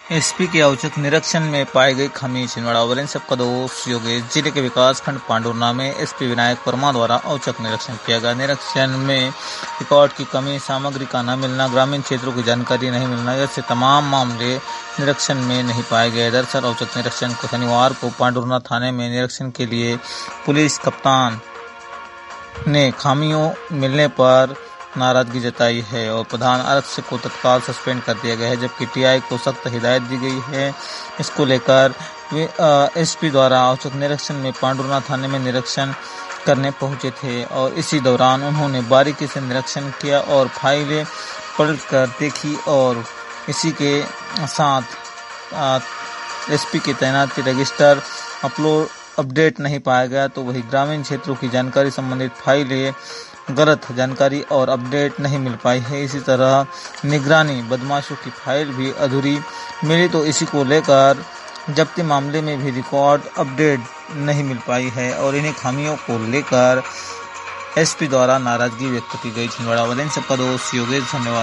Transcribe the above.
SP के औचक निरीक्षण में पाई गई खामी। छिंदवाड़ा वरिष्ठ सबका दोष योगेश। जिले के विकासखंड पांडुरना में एसपी विनायक वर्मा द्वारा औचक निरीक्षण किया गया। निरीक्षण में रिकॉर्ड की कमी, सामग्री का न मिलना, ग्रामीण क्षेत्रों की जानकारी नहीं मिलना जैसे तमाम मामले निरीक्षण में नहीं पाए गए। दरअसल औचक निरीक्षण को शनिवार को पांडुरना थाने में निरीक्षण के लिए पुलिस कप्तान ने खामियों मिलने पर नाराजगी जताई है और प्रधान आरक्षक को तत्काल सस्पेंड कर दिया गया है, जबकि टीआई को सख्त हिदायत दी गई है। इसको लेकर एसपी द्वारा औचक निरीक्षण में पांडुरना थाने में निरीक्षण करने पहुंचे थे और इसी दौरान उन्होंने बारीकी से निरीक्षण किया और फाइलें पलट कर देखी और इसी के साथ एसपी की तैनाती रजिस्टर अपडेट नहीं पाया गया, तो वही ग्रामीण क्षेत्रों की जानकारी संबंधित फाइलें गलत जानकारी और अपडेट नहीं मिल पाई है। इसी तरह निगरानी बदमाशों की फाइल भी अधूरी मिली, तो इसी को लेकर जब्ती मामले में भी रिकॉर्ड अपडेट नहीं मिल पाई है और इन्हीं खामियों को लेकर एसपी द्वारा नाराजगी व्यक्त की गई। छिंदवाड़ा वाले सबका दोष योगेश। धन्यवाद।